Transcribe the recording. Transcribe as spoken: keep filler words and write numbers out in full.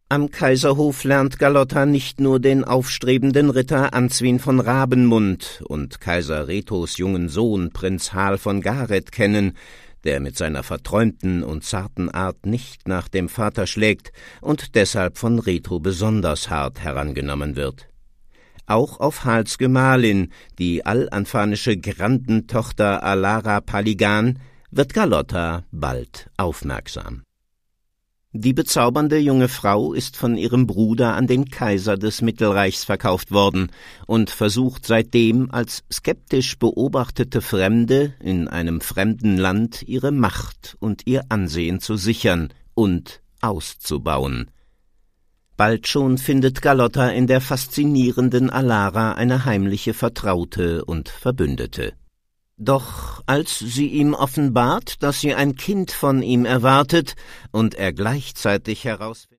Am Kaiserhof lernt Carlotta nicht nur den aufstrebenden Ritter Answin von Rabenmund und Kaiser Rethos jungen Sohn Prinz Hal von Gareth kennen, der mit seiner verträumten und zarten Art nicht nach dem Vater schlägt und deshalb von Retho besonders hart herangenommen wird. Auch auf Hals Gemahlin, die al-anfanische Grandentochter Alara Paligan, wird Carlotta bald aufmerksam. Die bezaubernde junge Frau ist von ihrem Bruder an den Kaiser des Mittelreichs verkauft worden und versucht seitdem als skeptisch beobachtete Fremde in einem fremden Land ihre Macht und ihr Ansehen zu sichern und auszubauen. Bald schon findet Carlotta in der faszinierenden Alara eine heimliche Vertraute und Verbündete. Doch als sie ihm offenbart, dass sie ein Kind von ihm erwartet und er gleichzeitig herausfindet,